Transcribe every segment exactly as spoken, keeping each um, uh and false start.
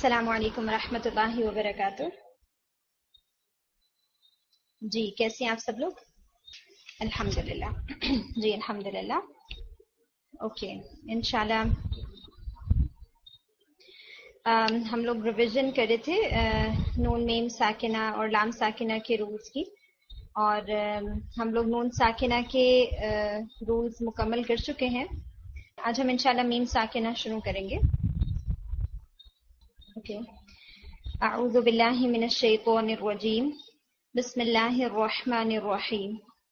السلام علیکم ورحمۃ اللہ وبرکاتہ. جی کیسے ہیں آپ سب لوگ؟ الحمدللہ. جی الحمدللہ. اوکے انشاءاللہ ہم لوگ ریویژن کر رہے تھے نون میم ساکنہ اور لام ساکنہ کے رولز کی، اور ہم لوگ نون ساکنہ کے رولز مکمل کر چکے ہیں. آج ہم انشاءاللہ میم ساکنہ شروع کریں گے. اوکے. اعوذ باللہ من الشیطان الرجیم. بسم اللہ الرحمن الرحیم.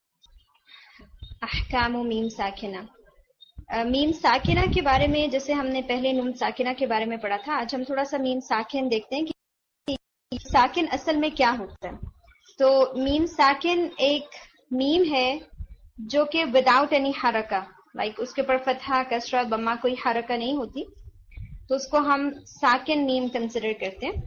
احکام میم ساکنہ. میم ساکنہ کے بارے میں جیسے ہم نے پہلے نون ساکنہ کے بارے میں پڑھا تھا، آج ہم تھوڑا سا میم ساکن دیکھتے ہیں کہ ساکن اصل میں کیا ہوتا ہے. تو میم ساکن ایک میم ہے جو کہ وداؤٹ اینی حرکہ، لائک اس کے اوپر فتحہ کسرہ ضمہ کوئی حرکہ نہیں ہوتی، تو اس کو ہم ساکن میم کنسیڈر کرتے ہیں.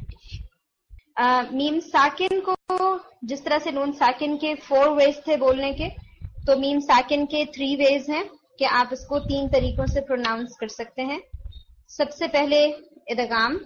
میم ساکن کو جس طرح سے نون ساکن کے فور ویز تھے بولنے کے، تو میم ساکن کے تھری ویز ہیں کہ آپ اس کو تین طریقوں سے پروناؤنس کر سکتے ہیں. سب سے پہلے ادغام،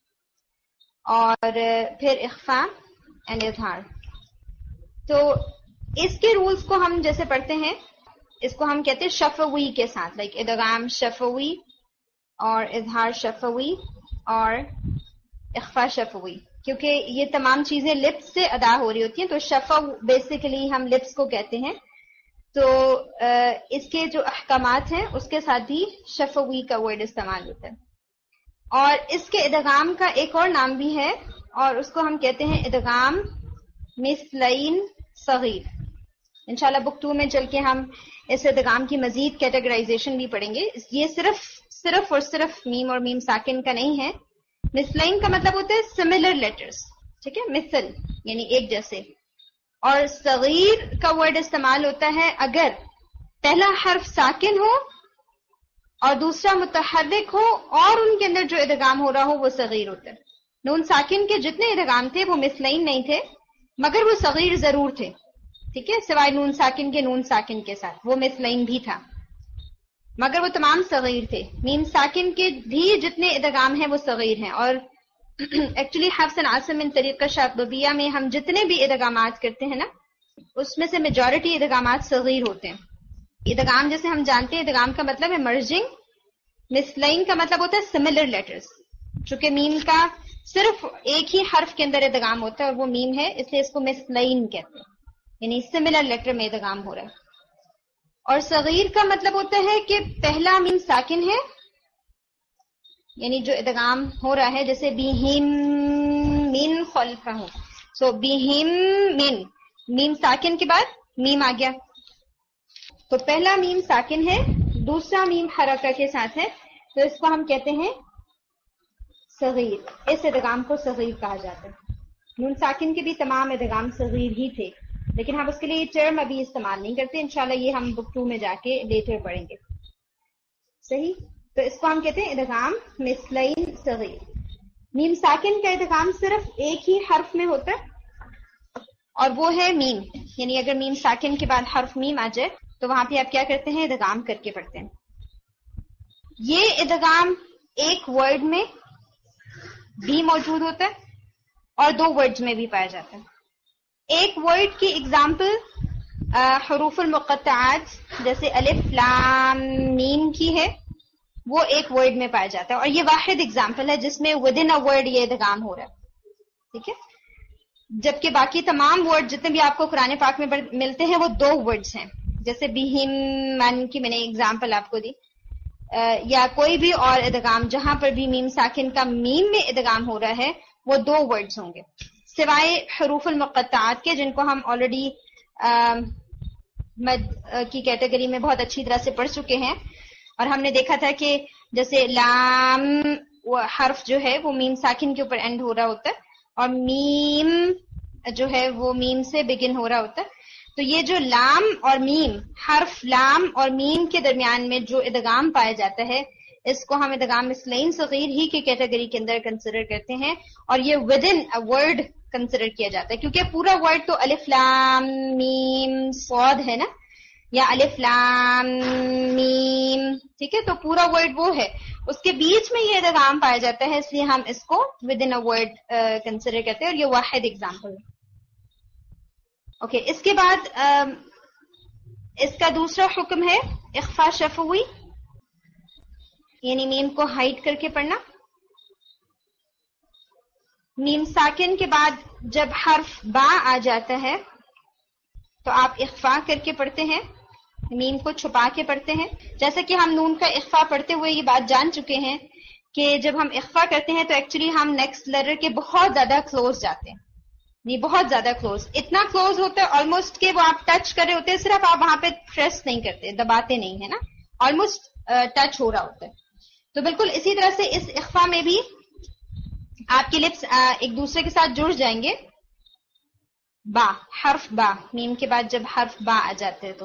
اور پھر اخفاء اینڈ اظہار. تو اس کے رولز کو ہم جیسے پڑھتے ہیں، اس کو ہم کہتے ہیں شفوی کے ساتھ، لائک ادغام شفوی اور اظہار شفوی اور اخفاء شفوی، کیونکہ یہ تمام چیزیں لپس سے ادا ہو رہی ہوتی ہیں. تو شفو بیسیکلی ہم لپس کو کہتے ہیں، تو اس کے جو احکامات ہیں اس کے ساتھ بھی شفوی کا ورڈ استعمال ہوتا ہے. اور اس کے ادغام کا ایک اور نام بھی ہے، اور اس کو ہم کہتے ہیں ادغام مثلین صغیر. انشاءاللہ بک ٹو میں چل کے ہم اس ادغام کی مزید کیٹیگرائزیشن بھی پڑھیں گے. یہ صرف صرف اور صرف میم اور میم ساکن کا نہیں ہے. مثلین کا مطلب ہوتا ہے سملر لیٹرز، ٹھیک ہے، مثل یعنی ایک جیسے. اور صغیر کا ورڈ استعمال ہوتا ہے اگر پہلا حرف ساکن ہو اور دوسرا متحرک ہو اور ان کے اندر جو ادغام ہو رہا ہو وہ صغیر ہوتا ہے. نون ساکن کے جتنے ادغام تھے وہ مثلین نہیں تھے، مگر وہ صغیر ضرور تھے، ٹھیک ہے، سوائے نون ساکن کے نون ساکن کے ساتھ وہ مثلین بھی تھا، مگر وہ تمام صغیر تھے. میم ساکن کے بھی جتنے ادغام ہیں وہ صغیر ہیں. اور ایکچولی حفص عاصم من طریقہ شاطبیہ میں ہم جتنے بھی ادغامات کرتے ہیں نا، اس میں سے میجورٹی ادغامات صغیر ہوتے ہیں. ادغام جیسے ہم جانتے ہیں، ادغام کا مطلب ہے مرجنگ. مثلین کا مطلب ہوتا ہے سملر لیٹرز. چونکہ میم کا صرف ایک ہی حرف کے اندر ادغام ہوتا ہے اور وہ میم ہے، اس لیے اس کو مثلین کہتے ہیں، یعنی سملر لیٹر میں ادغام ہو رہا ہے. اور صغیر کا مطلب ہوتا ہے کہ پہلا میم ساکن ہے، یعنی جو ادغام ہو رہا ہے، جیسے بیہم من خلفہ، سو بیہم من، میم ساکن کے بعد میم آ گیا، تو پہلا میم ساکن ہے، دوسرا میم حرکہ کے ساتھ ہے، تو اس کو ہم کہتے ہیں صغیر. اس ادغام کو صغیر کہا جاتا ہے. نون ساکن کے بھی تمام ادغام صغیر ہی تھے، لیکن ہم اس کے لیے یہ ٹرم ابھی استعمال نہیں کرتے. انشاءاللہ یہ ہم بک ٹو میں جا کے لیٹر پڑھیں گے. صحیح. تو اس کو ہم کہتے ہیں ادغام مثلین صغیر. میم ساکن کا ادغام صرف ایک ہی حرف میں ہوتا ہے اور وہ ہے میم، یعنی اگر میم ساکن کے بعد حرف میم آ جائے تو وہاں پہ آپ کیا کرتے ہیں، ادغام کر کے پڑھتے ہیں. یہ ادغام ایک ورڈ میں بھی موجود ہوتا ہے اور دو ورڈز میں بھی پایا جاتا ہے. ایک ورڈ کی اگزامپل حروف المقطعات جیسے الف لام میم کی ہے، وہ ایک ورڈ میں پایا جاتا ہے، اور یہ واحد اگزامپل ہے جس میں ود ان اے ورڈ یہ ادغام ہو رہا ہے، ٹھیک ہے. جبکہ باقی تمام ورڈ جتنے بھی آپ کو قرآن پاک میں ملتے ہیں وہ دو ورڈز ہیں، جیسے بیہم من کی میں نے اگزامپل آپ کو دی، یا کوئی بھی اور ادغام جہاں پر بھی میم ساکن کا میم میں ادغام ہو رہا ہے وہ دو ورڈز ہوں گے، سوائے حروف المقطعات کے جن کو ہم آلریڈی مد کی کیٹیگری میں بہت اچھی طرح سے پڑھ چکے ہیں. اور ہم نے دیکھا تھا کہ جیسے لام حرف جو ہے وہ میم ساکن کے اوپر اینڈ ہو رہا ہوتا ہے، اور میم جو ہے وہ میم سے بگن ہو رہا ہوتا ہے. تو یہ جو لام اور میم، حرف لام اور میم کے درمیان میں جو ادغام پایا جاتا ہے، اس کو ہم ادغام مثلین صغیر ہی کی کیٹیگری کے اندر کنسیڈر کرتے ہیں، اور یہ within a word consider کیا جاتا ہے، کیونکہ پورا ورڈ تو الف لام میم صاد ہے نا، یا الف لام میم، ٹھیک ہے. تو پورا ورڈ وہ ہے، اس کے بیچ میں یہ ادغام پایا جاتا ہے، اس لیے ہم اس کو within a word consider کرتے ہیں، اور یہ واحد اگزامپل ہے. اوکے okay, اس کے بعد uh, اس کا دوسرا حکم ہے اخفاء شفوی، یعنی میم کو ہائڈ کر کے پڑھنا. میم ساکن کے بعد جب حرف با آ جاتا ہے تو آپ اخفاء کر کے پڑھتے ہیں، میم کو چھپا کے پڑھتے ہیں. جیسا کہ ہم نون کا اخفاء پڑھتے ہوئے یہ بات جان چکے ہیں کہ جب ہم اخفاء کرتے ہیں تو ایکچولی ہم نیکسٹ لیٹر کے بہت زیادہ کلوز جاتے ہیں، نہیں بہت زیادہ کلوز، اتنا کلوز ہوتا ہے آلموسٹ کہ وہ آپ ٹچ کر رہے ہوتے ہیں، صرف آپ وہاں پہ پریس نہیں کرتے، دباتے نہیں ہے نا، آلموسٹ ٹچ ہو رہا ہوتا ہے. تو بالکل اسی طرح سے اس اخفاء میں بھی آپ کے لپس ایک دوسرے کے ساتھ جڑ جائیں گے. با، حرف با، میم کے بعد جب حرف با آ جاتے ہیں تو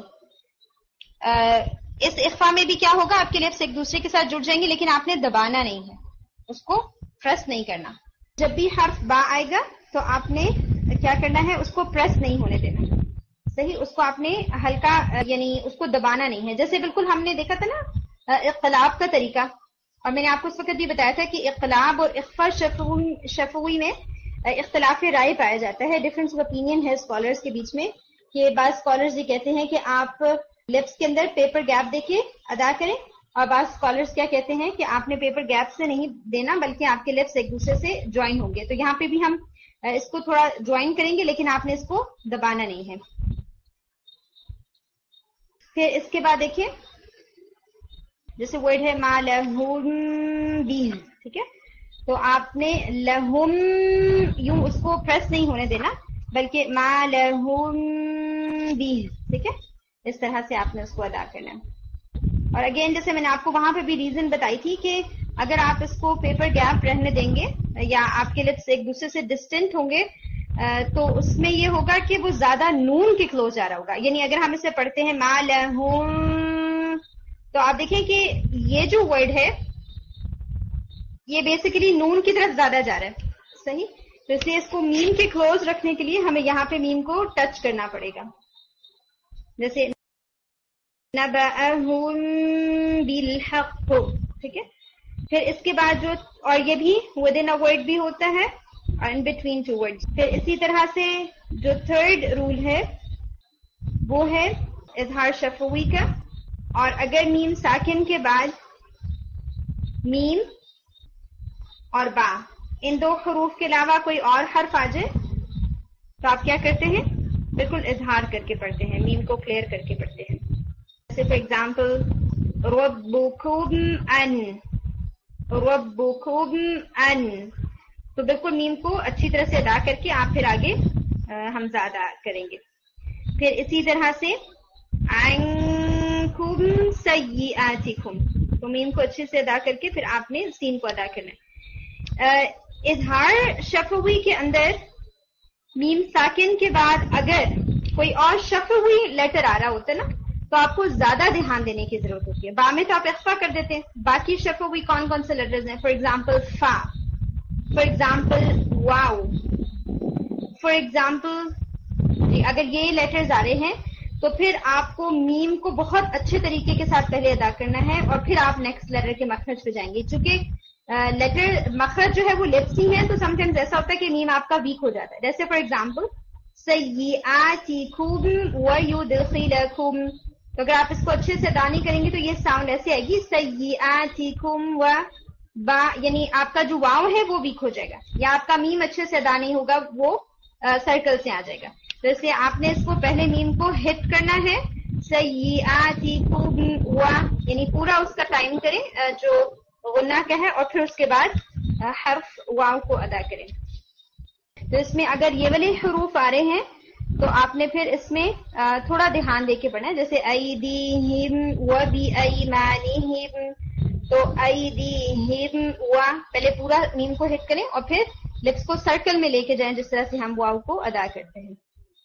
اس اخفاء میں بھی کیا ہوگا، آپ کے لپس ایک دوسرے کے ساتھ جڑ جائیں گے، لیکن آپ نے دبانا نہیں ہے، اس کو پریس نہیں کرنا. جب بھی حرف با آئے گا تو آپ نے کیا کرنا ہے، اس کو پریس نہیں ہونے دینا، صحیح، اس کو آپ نے ہلکا یعنی اس کو دبانا نہیں ہے. جیسے بالکل ہم نے دیکھا تھا نا اقلاب کا طریقہ، اور میں نے آپ کو اس وقت بھی بتایا تھا کہ اقلاب اور اخفاء شفوی شفوی میں اختلاف رائے پایا جاتا ہے، ڈفرینس آف اوپینین ہے اسکالرز کے بیچ میں، کہ بعض اسکالرز یہ کہتے ہیں کہ آپ لپس کے اندر پیپر گیپ دے کے ادا کریں، اور بعض اسکالرز کیا کہتے ہیں کہ آپ نے پیپر گیپ سے نہیں دینا بلکہ آپ کے لپس ایک دوسرے سے جوائن ہوں گے. تو یہاں پہ بھی ہم اس کو تھوڑا جوائن کریں گے، لیکن آپ نے اس کو دبانا نہیں ہے. پھر اس کے بعد دیکھیے جیسے ورڈ ہے ما لہم بی، ٹھیک ہے، تو آپ نے لہم یوں اس کو پریس نہیں ہونے دینا بلکہ ما لہم بی، ٹھیک ہے، اس طرح سے آپ نے اس کو ادا کرنا ہے. اور اگین جیسے میں نے آپ کو وہاں پہ بھی ریزن بتائی تھی کہ اگر آپ اس کو پیپر گیپ رہنے دیں گے یا آپ کے لپس ایک دوسرے سے ڈسٹینٹ ہوں گے تو اس میں یہ ہوگا کہ وہ زیادہ نون کے کلوز جا رہا ہوگا. یعنی اگر ہم اسے پڑھتے ہیں ما لہم، تو آپ دیکھیں کہ یہ جو ورڈ ہے یہ بیسیکلی نون کی طرف زیادہ جا رہا ہے، صحیح. تو اس لیے اس کو میم کے کلوز رکھنے کے لیے ہمیں یہاں پہ میم کو ٹچ کرنا پڑے گا. جیسے نبأہم بالحق، ٹھیک ہے. پھر اس کے بعد جو، اور یہ بھی ود ان اے ورڈ بھی ہوتا ہے اور ان بٹوین ٹو ورڈز. پھر اسی طرح سے جو تھرڈ رول ہے وہ ہے اظہار شفوی کا. اور اگر میم ساکن کے بعد میم اور با ان دو حروف کے علاوہ کوئی اور حرف آ جائے تو آپ کیا کرتے ہیں، بالکل اظہار کر کے پڑھتے ہیں، میم کو کلیئر کر کے پڑھتے ہیں. جیسے فار ایگزامپل ربکم ان، ربکم ان، تو بالکل میم کو اچھی طرح سے ادا کر کے آپ پھر آگے حمزہ ادا کریں گے. پھر اسی طرح سے عنکم سیئاتکم، تو میم کو اچھے سے ادا کر کے پھر آپ نے سین کو ادا کرنا ہے. اظہار شفوی کے اندر میم ساکن کے بعد اگر کوئی اور شفوی لیٹر آ رہا ہوتا ہے نا تو آپ کو زیادہ دھیان دینے کی ضرورت ہوتی ہے. با میں تو آپ اخفا کر دیتے ہیں، باقی شفوی کون کون سے لیٹرز ہیں، فار ایگزامپل فا، فار ایگزامپل واو، فار ایگزامپل جی اگر یہ لیٹرز آ رہے ہیں تو پھر آپ کو میم کو بہت اچھے طریقے کے ساتھ پہلے ادا کرنا ہے اور پھر آپ نیکسٹ لیٹر کے مخرج پہ جائیں گے. چونکہ لیٹر مخرج جو ہے وہ لپس ہی ہیں تو سم ٹائمز ایسا ہوتا ہے کہ میم آپ کا ویک ہو جاتا ہے. جیسے فار ایگزامپل سیئاتکم ویدخلکم، تو اگر آپ اس کو اچھے سے ادا نہیں کریں گے تو یہ ساؤنڈ ایسے آئے گی سیئاتکم و با، یعنی آپ کا جو واو ہے وہ ویک ہو جائے گا، یا آپ کا میم اچھے سے ادا نہیں ہوگا، وہ سرکل سے آ جائے گا. تو اس لیے آپ نے اس کو پہلے میم کو ہٹ کرنا ہے، سیئاتکم و، یعنی پورا اس کا ٹائم کریں جو غنہ کا ہے، اور پھر اس کے بعد حرف واو کو ادا کریں. تو اس میں اگر یہ والے حروف آ رہے ہیں تو آپ نے پھر اس میں تھوڑا دھیان دے کے پڑھنا ہے. جیسے ایدیہم و بی ایمانہم، تو ایدیہم و، پہلے پورا میم کو ہٹ کریں اور پھر لپس کو سرکل میں لے کے جائیں جس طرح سے ہم واو کو ادا کرتے ہیں.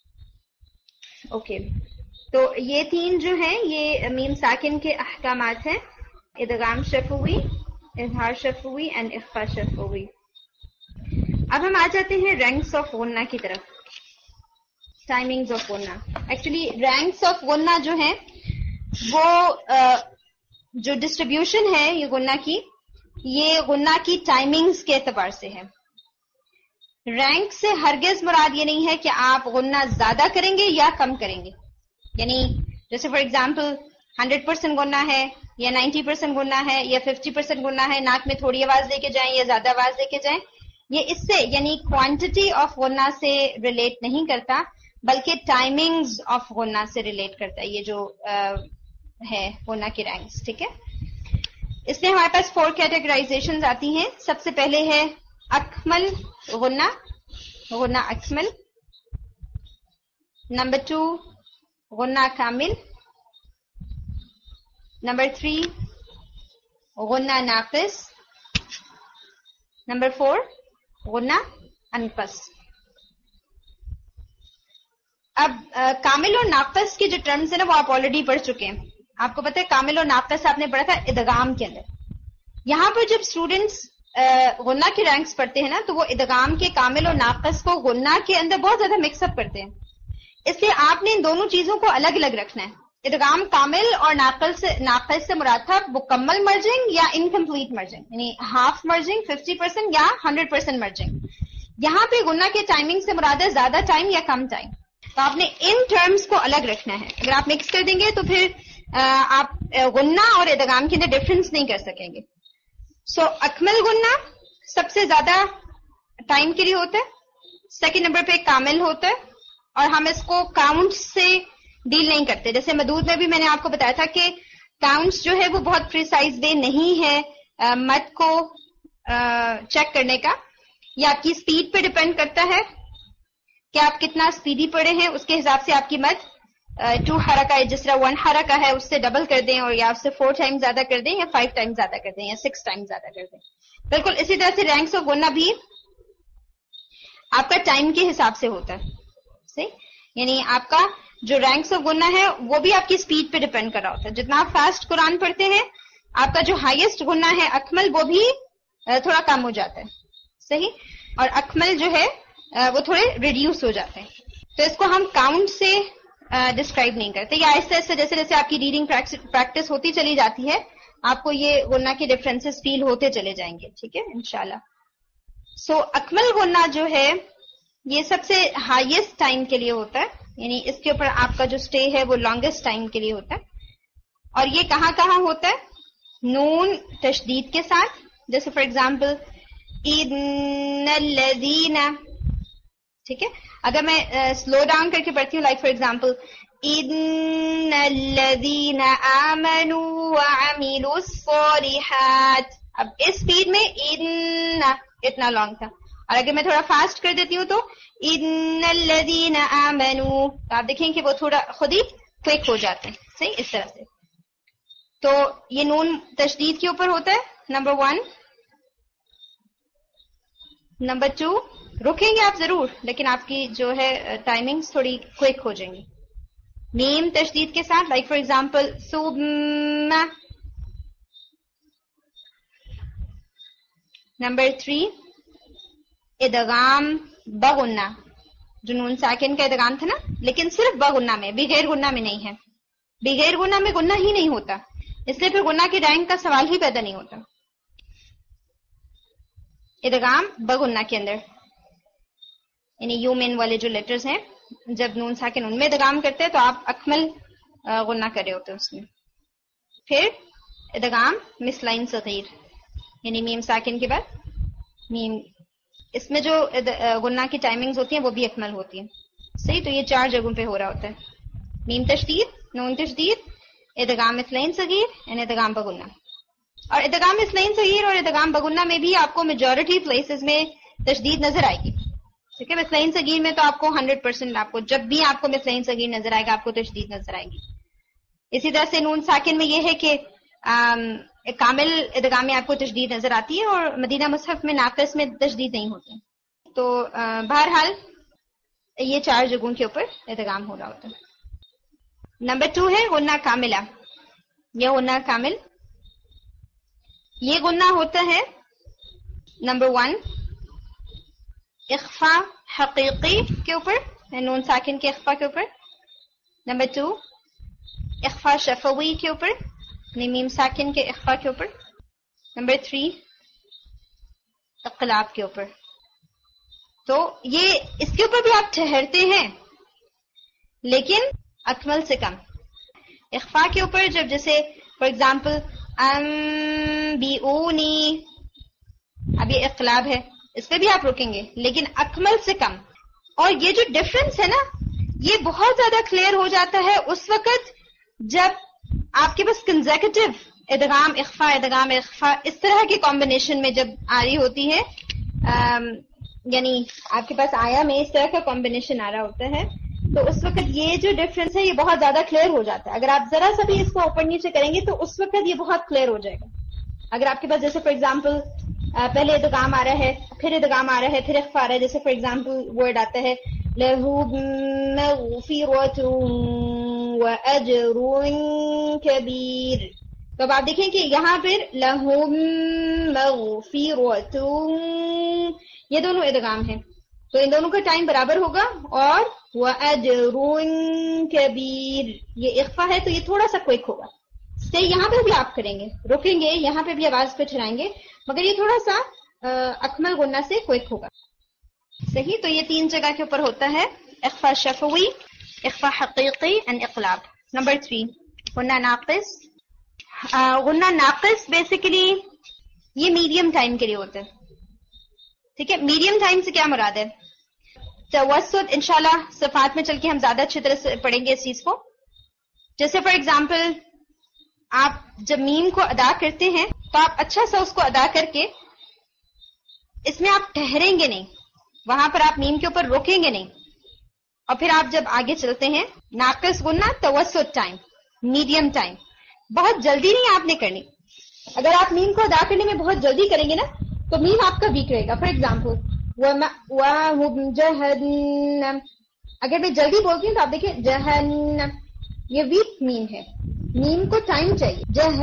Okay okay. تو یہ تین جو ہیں یہ میم ساکن کے احکامات ہیں، ادغام شفوی، اظہار شفوی اینڈ اخفاء شفوی. اب ہم آ جاتے ہیں رینکس آف غنہ کی طرف. ٹائمنگز آف غنہ. ایکچولی رینکس آف غنہ جو ہیں وہ جو ڈسٹریبیوشن ہے یہ غنہ کی، یہ غنہ کی ٹائمنگز کے اعتبار سے ہے. رینک سے ہرگز مراد یہ نہیں ہے کہ آپ غنہ زیادہ کریں گے یا کم کریں گے. یعنی جیسے فار ایگزامپل ہنڈریڈ پرسینٹ غنہ ہے یا نائنٹی پرسینٹ غنہ ہے یا ففٹی پرسینٹ غنہ ہے، ناک میں تھوڑی آواز لے کے جائیں یا زیادہ آواز لے کے جائیں، یہ اس سے یعنی کوانٹٹی آف غنہ سے ریلیٹ نہیں کرتا بلکہ ٹائمنگز آف غنہ سے ریلیٹ کرتا ہے. یہ جو ہے غنہ کی رینکس، ٹھیک ہے. اس میں ہمارے پاس فور کیٹیگرائزیشنز آتی ہیں. سب سے پہلے ہے اکمل غنہ، غنہ اکمل. نمبر ٹو غنہ کامل. نمبر تھری غنہ ناقص. نمبر فور غنہ انقص. اب کامل اور ناقص کے جو ٹرمز ہیں نا وہ آپ آلریڈی پڑھ چکے ہیں. آپ کو پتہ ہے کامل اور ناقص آپ نے پڑھا تھا ادغام کے اندر. یہاں پر جب اسٹوڈینٹس غنہ کے رینکس پڑھتے ہیں نا تو وہ ادغام کے کامل اور ناقص کو غنہ کے اندر بہت زیادہ مکس اپ کرتے ہیں. اس لیے آپ نے ان دونوں چیزوں کو الگ الگ رکھنا ہے. ادغام کامل اور ناقص سے ناقص سے مراد تھا مکمل مرجنگ یا انکمپلیٹ مرجنگ، یعنی ہاف مرجنگ، ففٹی پرسینٹ یا ہنڈریڈ پرسینٹ مرجنگ. یہاں پہ غنہ کے ٹائمنگ سے مراد ہے زیادہ ٹائم یا کم ٹائم. تو آپ نے ان ٹرمز کو الگ رکھنا ہے. اگر آپ مکس کر دیں گے تو پھر آپ غنہ اور ادغام کے اندر ڈفرنس نہیں کر سکیں گے. سو so, اکمل غنہ سب سے زیادہ ٹائم کے لیے ہوتا ہے. سیکنڈ نمبر پہ کامل ہوتا ہے اور ہم اس کو کاؤنٹ سے ڈیل نہیں کرتے. جیسے مدود میں بھی میں نے آپ کو بتایا تھا کہ کاؤنٹس جو ہے وہ بہت پریسائز وے نہیں ہے مد کو چیک کرنے کا. یہ آپ کی اسپیڈ پہ ڈپینڈ کرتا ہے کہ آپ کتنا اسپیڈی پڑھے ہیں، اس کے حساب سے آپ کی مد ٹو حرکہ ہے، جس طرح ون حرکہ ہے اس سے ڈبل کر دیں اور یا اس سے فور ٹائم زیادہ کر دیں یا فائیو ٹائم زیادہ کر دیں یا سکس ٹائم زیادہ کر دیں. بالکل اسی طرح سے رینکس آف غنہ بھی آپ کا ٹائم کے حساب سے ہوتا ہے. صحیح، یعنی آپ کا جو رینکس آف غنہ ہے وہ بھی آپ کی اسپیڈ پہ ڈپینڈ کر رہا ہوتا ہے. جتنا آپ فاسٹ قرآن پڑھتے ہیں آپ کا جو ہائیسٹ غنہ ہے اکمل وہ بھی تھوڑا کم ہو جاتا ہے. صحیح، اور اکمل جو ہے وہ تھوڑے ریڈیوس ہو جاتے ہیں. تو اس کو ہم کاؤنٹ سے ڈسکرائب نہیں کرتے. یا آہستہ آہستہ جیسے جیسے آپ کی ریڈنگ پریکٹس ہوتی چلی جاتی ہے آپ کو یہ غنہ کے ڈفرینسز فیل ہوتے چلے جائیں گے. ٹھیک ہے انشاءاللہ. سو so, اکمل غنہ جو ہے یہ سب سے ہائیسٹ ٹائم کے لیے ہوتا ہے، یعنی اس کے اوپر آپ کا جو سٹے ہے وہ لانگسٹ ٹائم کے لیے ہوتا ہے. اور یہ کہاں کہاں ہوتا ہے؟ نون تشدید کے ساتھ. جیسے فار ایگزامپل ان الذین، ٹھیک ہے. اگر میں سلو ڈاؤن کر کے پڑھتی ہوں لائک فار ایگزامپل ان الذین آمنوا وعملوا الصالحات، اب اس اسپیڈ میں ان اتنا لانگ تھا. اور اگر میں تھوڑا فاسٹ کر دیتی ہوں تو ان الذین آمنوا، تو آپ دیکھیں کہ وہ تھوڑا خود ہی کوئک ہو جاتے ہیں. صحیح، اس طرح سے. تو یہ نون تشدید کے اوپر ہوتا ہے نمبر ون. نمبر ٹو، رکیں گے آپ ضرور لیکن آپ کی جو ہے ٹائمنگز تھوڑی کوئک ہو جائیں گی. میم تشدید کے ساتھ لائک فار ایگزامپل ثم. نمبر تھری ادغام بغنہ، جو نون ساکن کا ادغام تھا نا لیکن صرف بغنہ میں، بغیر غنہ میں نہیں ہے. بغیر غنہ میں غنہ ہی نہیں ہوتا، اس لیے پھر غنہ کی رینک کا سوال ہی پیدا نہیں ہوتا. ادغام بغنہ کے اندر یعنی یومن والے جو لیٹرز ہیں جب نون ساکن ان میں ادغام کرتے ہیں تو آپ اکمل غنہ کر رہے ہوتے ہیں اس میں. پھر ادغام مثلین صغیر یعنی میم ساکن کے بعد میم، اس میں جو غنہ کی ٹائمنگز ہوتی ہیں وہ بھی اکمل ہوتی ہیں. صحیح، تو یہ چار جگہوں پہ ہو رہا ہوتا ہے. میم تشدید، نون تشدید، ادغام مثلین صغیر یعنی ادغام بغنہ. اور ادغام مثلین صغیر اور ادغام بغنہ میں بھی آپ کو میجورٹی پلیسز میں تشدید نظر آئے گی. ٹھیک ہے، مثلین صغیر میں تو آپ کو ہنڈریڈ پرسینٹ آپ کو جب بھی آپ کو مثلین صغیر نظر آئے گا آپ کو تشدید نظر آئے گی. اسی طرح سے نون ساکن میں یہ ہے کہ کامل ادغام میں آپ کو تشدید نظر آتی ہے اور مدینہ مصحف میں ناقص میں تشدید نہیں ہوتی. تو بہرحال یہ چار جگہوں کے اوپر ادغام ہو رہا ہوتا ہے. نمبر ٹو ہے غنہ کاملہ. یہ غنہ کامل، یہ غنہ ہوتا ہے نمبر ون اخفا حقیقی کے اوپر نون ساکن کے اخفا کے اوپر. نمبر ٹو اخفا شفوی کے اوپر یعنی میم ساکن کے اخفا کے اوپر. نمبر تھری اقلاب کے اوپر. تو یہ اس کے اوپر بھی آپ ٹھہرتے ہیں لیکن اکمل سے کم. اخفا کے اوپر جب جیسے فار ایگزامپل انبئونی، اب یہ اقلاب ہے، اس پہ بھی آپ رکیں گے لیکن اکمل سے کم. اور یہ جو ڈفرنس ہے نا یہ بہت زیادہ کلیئر ہو جاتا ہے اس وقت جب آپ کے پاس کنزیکٹو ادغام اخفا ادغام اخفا اس طرح کی کمبینیشن میں جب آ رہی ہوتی ہے، یعنی آپ کے پاس آیا میں اس طرح کا کمبینیشن آ رہا ہوتا ہے، تو اس وقت یہ جو ڈفرنس ہے یہ بہت زیادہ کلیئر ہو جاتا ہے. اگر آپ ذرا سا بھی اس کو اوپر نیچے کریں گے تو اس وقت یہ بہت کلیئر ہو جائے گا. اگر آپ کے پاس جیسے فار ایگزامپل پہلے ادغام آ رہا ہے پھر ادغام آ رہا ہے پھر اخفا آ رہا ہے، جیسے فار ایگزامپل ورڈ آتا ہے لَهُ مَغْفِرَةٌ وَأَجْرٌ كَبِيرٌ، تو اب آپ دیکھیں کہ یہاں پھر لَهُ مَغْفِرَةٌ یہ دونوں ادغام ہیں تو ان دونوں کا ٹائم برابر ہوگا. اور وَأَجْرٌ كَبِيرٌ یہ اخفا ہے تو یہ تھوڑا سا کوئک ہوگا. اسٹے یہاں پہ بھی آپ کریں گے، رکیں گے یہاں پہ بھی آواز پہ ٹھہرائیں گے مگر یہ تھوڑا سا اکمل غنہ سے کوئک ہوگا. صحیح، تو یہ تین جگہ کے اوپر ہوتا ہے اخفا شفوی، اخفا حقیقی اینڈ اقلاب. نمبر تھری غنہ ناقص. غنہ ناقص بیسیکلی یہ میڈیم ٹائم کے لیے ہوتا ہے. ٹھیک ہے، میڈیم ٹائم سے کیا مراد ہے؟ توسط انشاءاللہ صفات میں چل کے ہم زیادہ اچھی طرح سے پڑھیں گے اس چیز کو. جیسے فار ایگزامپل آپ جب میم کو ادا کرتے ہیں تو آپ اچھا سا اس کو ادا کر کے اس میں آپ ٹھہریں گے نہیں، وہاں پر آپ میم کے اوپر روکیں گے نہیں. اور پھر آپ جب آگے چلتے ہیں ناقص غنہ توسط ٹائم، میڈیم ٹائم، بہت جلدی نہیں آپ نے کرنی. اگر آپ میم کو ادا کرنے میں بہت جلدی کریں گے نا تو میم آپ کا ویک رہے گا. فار ایگزامپل جہنم، اگر میں جلدی بولتی ہوں تو آپ دیکھیں جہنم، یہ ویک میم ہے، میم کو ٹائم چاہیے.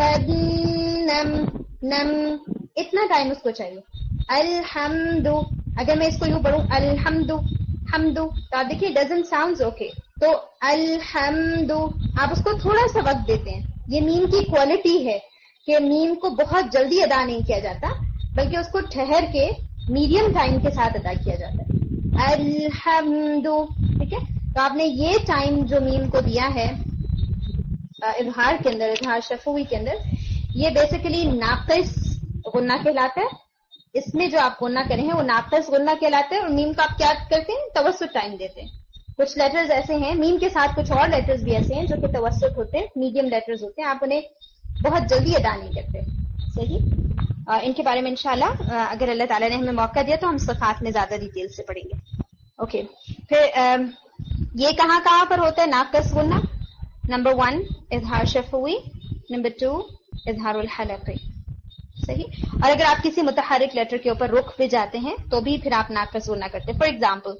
جہنم نم اتنا ٹائم اس کو چاہیے. الحمد، اگر میں اس کو یوں پڑھوں الحمد حمد تو آپ دیکھیے ڈزنٹ ساؤنڈز اوکے. تو الحمد آپ اس کو تھوڑا سا وقت دیتے ہیں. یہ میم کی کوالٹی ہے کہ میم کو بہت جلدی ادا نہیں کیا جاتا بلکہ اس کو ٹھہر کے میڈیم ٹائم کے ساتھ ادا کیا جاتا ہے. الحمد، ٹھیک ہے. تو آپ نے یہ ٹائم جو میم کو دیا ہے اظہار کے اندر، اظہار شفوی کے اندر، یہ بیسیکلی ناقص غنہ کہلاتا ہے. اس میں جو آپ غنہ کریں ہیں وہ ناقص غنہ کہلاتا ہے. اور میم کا آپ کیا کرتے ہیں؟ توسط ٹائم دیتے ہیں. کچھ لیٹرز ایسے ہیں میم کے ساتھ، کچھ اور لیٹرز بھی ایسے ہیں جو کہ توسط ہوتے ہیں، میڈیم لیٹرز ہوتے ہیں، آپ انہیں بہت جلدی ادا نہیں کرتے. صحیح، ان کے بارے میں انشاءاللہ اگر اللہ تعالیٰ نے ہمیں موقع دیا تو ہم صفات میں زیادہ ڈیٹیل سے پڑھیں گے. اوکے، پھر یہ کہاں کہاں پر ہوتا ہے ناقص غنہ؟ نمبر ون اظہار شفوی، نمبر ٹو اظہار الحلقی. صحیح. اور اگر آپ کسی متحرک لیٹر کے اوپر رک بھی جاتے ہیں تو بھی پھر آپ ناقص غنہ کرتے ہیں. فار ایگزامپل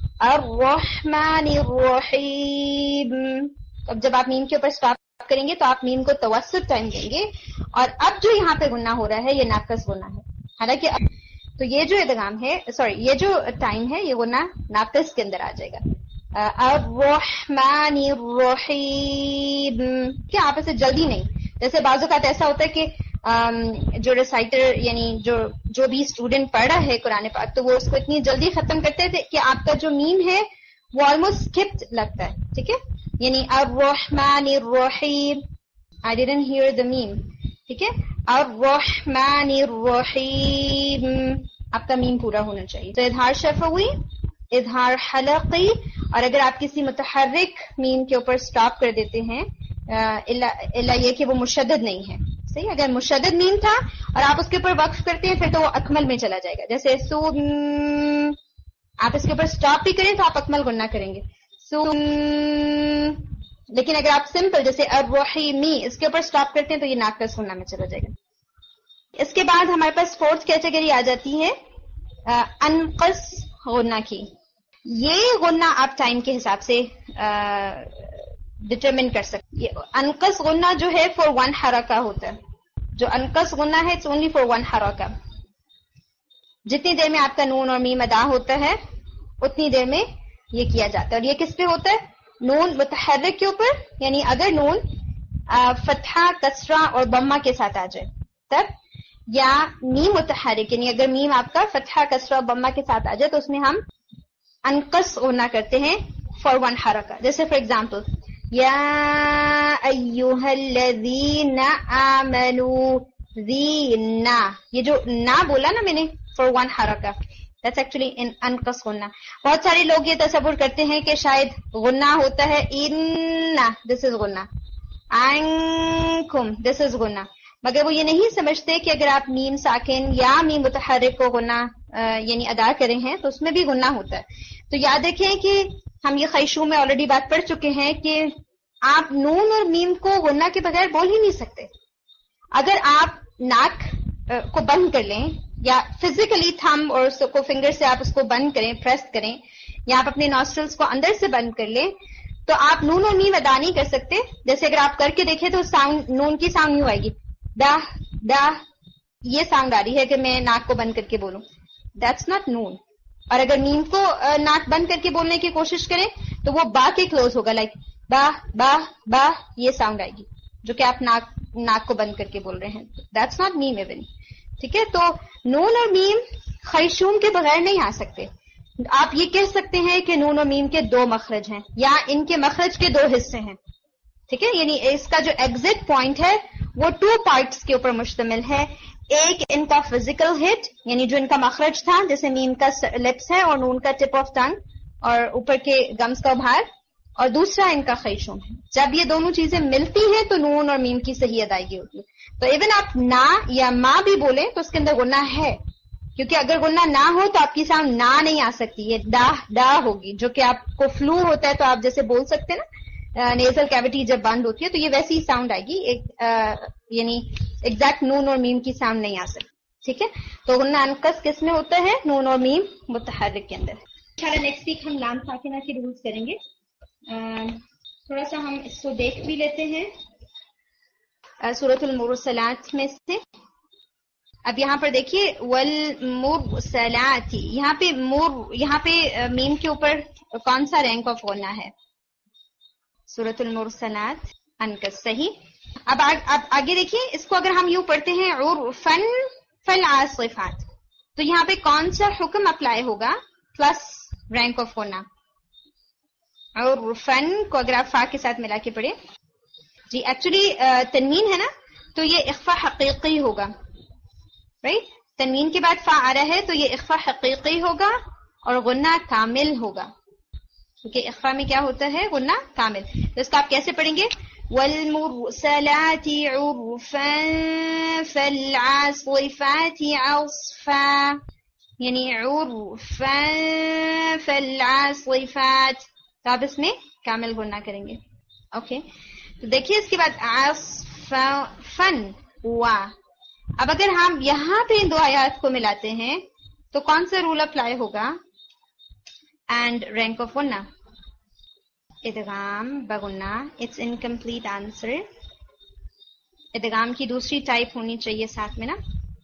الرحمن الرحیم، اب جب آپ میم کے اوپر اسٹاپ کریں گے تو آپ میم کو توسط ٹائم دیں گے اور اب جو یہاں پہ غنہ ہو رہا ہے یہ ناقص غنہ ہے. حالانکہ اب تو یہ جو ادغام ہے، سوری یہ جو ٹائم ہے یہ غنہ ناقص کے اندر آ جائے گا. الرحمن الرحیم، کیا آپ اسے جلدی نہیں، جیسے بعض اوقات ایسا ہوتا ہے کہ جو ریسائٹر یعنی جو جو بھی اسٹوڈنٹ پڑھ رہا ہے قرآن پاک تو وہ اس کو اتنی جلدی ختم کرتے تھے کہ آپ کا جو میم ہے وہ آلموسٹ اسکپڈ لگتا ہے. ٹھیک ہے، یعنی الرحمن الرحیم، I didn't hear the meme. ٹھیک ہے، الرحمن الرحیم، آپ کا میم پورا ہونا چاہیے. تو اظہار شفوی، اظہار حلقی، اور اگر آپ کسی متحرک میم کے اوپر سٹاپ کر دیتے ہیں الا یہ کہ وہ مشدد نہیں ہے. صحیح، اگر مشدد میم تھا اور آپ اس کے اوپر وقف کرتے ہیں پھر تو وہ اکمل میں چلا جائے گا. جیسے سو، آپ اس کے اوپر سٹاپ بھی کریں تو آپ اکمل غنہ کریں گے سو. لیکن اگر آپ سمپل جیسے الرحیمی اس کے اوپر سٹاپ کرتے ہیں تو یہ ناقص غنہ میں چلا جائے گا. اس کے بعد ہمارے پاس فورتھ کیٹیگری آ جاتی ہے انقص غنہ کی. یہ غنہ آپ ٹائم کے حساب سے ڈٹرمن کر سکتے. انقص غنہ جو ہے فور ون حرکہ ہوتا ہے. جو انقص غنہ ہے اٹس اونلی فور ون حرکہ. جتنی دیر میں آپ کا نون اور میم ادا ہوتا ہے اتنی دیر میں یہ کیا جاتا ہے. اور یہ کس پہ ہوتا ہے؟ نون متحرک کے اوپر. یعنی اگر نون فتحہ کسرہ اور ضمہ کے ساتھ آ جائے تب, یا میم متحرک یعنی اگر میم آپ کا فتحہ کسرہ اور ضمہ کے ساتھ آ جائے تو اس میں ہم انقص غنہ کرتے ہیں فار ون حرکہ. جیسے فار ایگزامپل یا ایھا الذین آمنوا ذینا, یہ جو نا بولا نا میں نے فار ون حرکہ, دیٹس ایکچولی ان انقص غنہ. بہت سارے لوگ یہ تصور کرتے ہیں کہ شاید غنہ ہوتا ہے ان, دس از غنہ, عنکم دس از غنہ, مگر وہ یہ نہیں سمجھتے کہ اگر آپ میم ساکن یا میم متحرک کو غنہ یعنی ادا کرے ہیں تو اس میں بھی غنہ ہوتا ہے. تو یاد رکھیں کہ ہم یہ خیشوم میں آلریڈی بات پڑھ چکے ہیں کہ آپ نون اور میم کو غنہ کے بغیر بول ہی نہیں سکتے. اگر آپ ناک کو بند کر لیں یا فزیکلی تھم اور اس کو فنگر سے آپ اس کو بند کریں, پریس کریں, یا آپ اپنے نوسٹرلز کو اندر سے بند کر لیں, تو آپ نون اور میم ادا نہیں کر سکتے. جیسے اگر آپ کر کے دیکھیں تو ساؤنڈ نون کی ساؤنڈ یوں آئے گی, دا دا, یہ ساؤنڈ آ رہی ہے کہ میں ناک کو بند کر کے بولوں, دیٹس ناٹ نون. اور اگر میم کو ناک بند کر کے بولنے کی کوشش کریں تو وہ با کے کلوز ہوگا, لائک با با با, یہ ساؤنڈ آئے گی جو کہ آپ ناک ناک کو بند کر کے بول رہے ہیں. دیٹس ناٹ میم ایون. ٹھیک ہے, تو نون اور میم خیشوم کے بغیر نہیں آ سکتے. آپ یہ کہہ سکتے ہیں کہ نون اور میم کے دو مخرج ہیں یا ان کے مخرج کے دو حصے ہیں. ٹھیک ہے, یعنی اس کا جو ایگزٹ پوائنٹ ہے وہ ٹو پارٹس کے اوپر مشتمل ہے. ایک ان کا فزیکل ہٹ یعنی جو ان کا مخرج تھا, جیسے میم کا لپس ہے اور نون کا ٹپ آف ٹنگ اور اوپر کے گمز کا ابھار, اور دوسرا ان کا خیشوم ہے. جب یہ دونوں چیزیں ملتی ہیں تو نون اور میم کی صحیح ادائیگی ہوتی ہے. تو ایون آپ نا یا ماں بھی بولیں تو اس کے اندر غنہ ہے, کیونکہ اگر غنہ نہ ہو تو آپ کی ساؤنڈ نا نہیں آ سکتی, یہ ڈا ڈا ہوگی, جو کہ آپ کو فلو ہوتا ہے تو آپ جیسے بول سکتے ہیں نا, نیزل کیوٹی جب بند ہوتی ہے تو یہ ویسی ہی ساؤنڈ آئے گی, ایک یعنی ایگزیکٹ نون اور میم کی ساؤنڈ نہیں آ سکتی. ٹھیک ہے, تو غنہ انقص کس میں ہوتا ہے؟ نون اور میم متحرک کے اندر. انشاءاللہ نیکسٹ ویک ہم لام ساکنہ کے رولز کریں گے. تھوڑا سا ہم اس کو دیکھ بھی لیتے ہیں سورۃ المرسلات میں سے. اب یہاں پر دیکھیے والمرسلات, یہاں پہ مر یہاں پہ میم کے اوپر کون سا رینک آف غنہ ہے؟ سورۃ المرسلات انقص. صحیح. اب اب آگے دیکھیے, اس کو اگر ہم یوں پڑھتے ہیں عرفاً فالعاصفات, تو یہاں پہ کون سا حکم اپلائی ہوگا پلس رینک آف غنہ؟ عرفاً کو اگر آپ فا کے ساتھ ملا کے پڑھیں, جی ایکچولی تنوین ہے نا, تو یہ اخفا حقیقی ہوگا. رائٹ, تنوین کے بعد فا آ رہا ہے تو یہ اخفا حقیقی ہوگا اور غنہ کامل ہوگا, کیونکہ اخفا میں کیا ہوتا ہے؟ غنہ کامل. تو اس کو آپ کیسے پڑھیں گے؟ والمرسلات عرفا فالعاصفات عصفا, یعنی عرفا فالعاصفات, تو آپ اس میں کامل غنہ کریں گے. اوکے, تو دیکھیے اس کے بعد عصفا فن وا. اب اگر ہم یہاں پہ ان دو آیات کو ملاتے ہیں تو کون سا رول اپلائی ہوگا؟ اینڈ رینک آف غنہ ادغام بغنہ. It's incomplete answer. ادغام کی دوسری ٹائپ ہونی چاہیے ساتھ میں نا,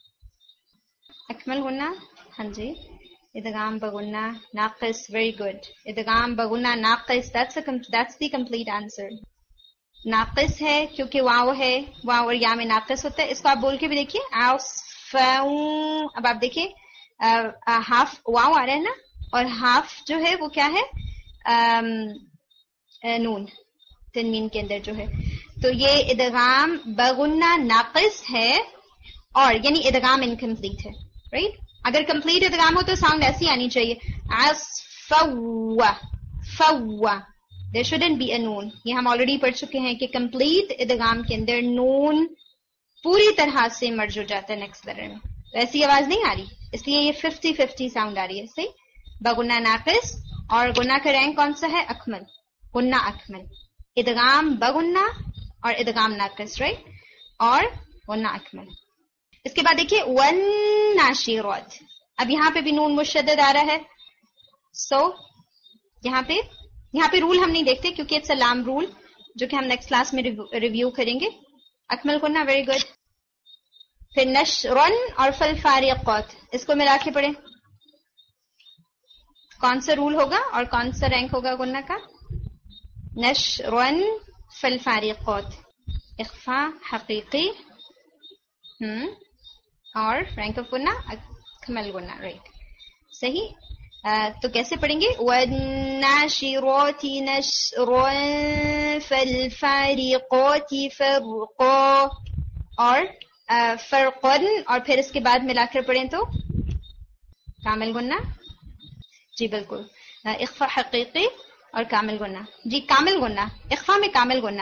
اکمل غنہ. ہاں جی, ادغام بغنہ ناقص. Very good. ادغام بغنہ ناقص, دیٹس دی کمپلیٹ آنسر. ناقص ہے کیونکہ واو ہے, واو اور یا میں ناقص ہوتا ہے. اس کو آپ بول کے بھی دیکھیے عصفاؤں. اب آپ دیکھیے ہاف واو آ رہا ہے نا, اور ہاف جو ہے وہ کیا ہے؟ آم, نون تنوین کے اندر جو ہے. تو یہ ادغام بغنہ ناقص ہے, اور یعنی ادغام انکمپلیٹ ہے. رائٹ, اگر کمپلیٹ ادغام ہو تو ساؤنڈ ایسی آنی چاہیے عصفوا فوا, there shouldn't be a نون. یہ ہم آلریڈی پڑھ چکے ہیں کہ کمپلیٹ ادغام کے اندر نون پوری طرح سے مرج ہو جاتا ہے نیکسٹ لیٹر میں, ایسی آواز نہیں آ رہی, اس لیے یہ ففٹی ففٹی ساؤنڈ آ رہی ہے. صحیح, بغنہ ناقص, اور غنہ کا رینک کون سا ہے؟ اکمل, غنہ اکمل. ادغام بغنہ اور ادغام ناقص, رائٹ, اور غنہ اکمل. اس کے بعد دیکھیے والناشرات. اب یہاں پہ بھی نون مشدد آ رہا ہے. سو so, یہاں پہ یہاں پہ رول ہم نہیں دیکھتے کیونکہ اٹس اے لام رول جو کہ ہم نیکسٹ کلاس میں ریویو کریں گے. اکمل غنہ. Very good. پھر نشرن اور فالفارقات, اس کو ملا کے پڑھیں. کون سا رول ہوگا اور کون سا رینک ہوگا گنہ کا؟ نشرن فالفارقات، اخفا حقیقی ہم اور رینک آف گنہ اکمل گنہ، رائٹ صحیح. تو کیسے پڑھیں گے؟ وَالنَّاشِرَاتِ نَشْرًا فَالْفَارِقَاتِ فَرْقًا، اور فرقن اور پھر اس کے بعد ملا کر پڑھیں تو کامل گنہ. جی بالکل، اخفا حقیقی اور کامل گنہ. جی کامل گنہ، اخفا میں کامل گنہ.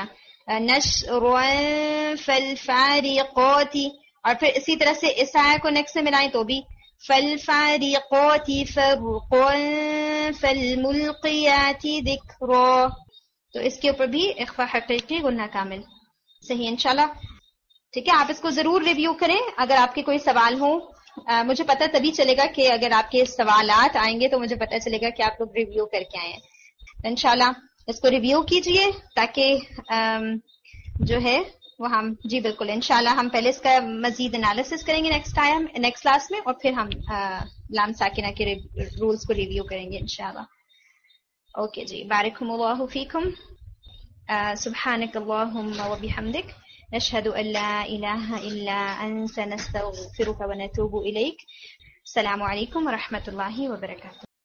نشرًا فالفارقات، اور پھر اسی طرح سے اس آیہ کو نیکسٹ سے ملائیں تو بھی فالفارقات فرقا فالملقیات ذکرا، تو اس کے اوپر بھی اخفا حقیقی گنہ کامل. صحیح انشاءاللہ. ٹھیک ہے، آپ اس کو ضرور ریویو کریں. اگر آپ کے کوئی سوال ہو، آ, مجھے پتہ تبھی چلے گا کہ اگر آپ کے سوالات آئیں گے تو مجھے پتہ چلے گا کہ آپ لوگ ریویو کر کے آئے ہیں. انشاءاللہ اس کو ریویو کیجئے تاکہ آم, جو ہے وہ ہم جی بالکل انشاءاللہ ہم پہلے اس کا مزید انالیسس کریں گے نیکسٹ ٹائم نیکسٹ کلاس میں، اور پھر ہم آ, لام ساکنہ کے رولز کو ریویو کریں گے انشاءاللہ. اوکے جی، بارکم اللہ فیکم. سبحانک اللہم و بحمدک، نشہد ان لا الہ الا انت، نستغفرک و نتوب الیک. السلام علیکم ورحمۃ اللہ وبرکاتہ.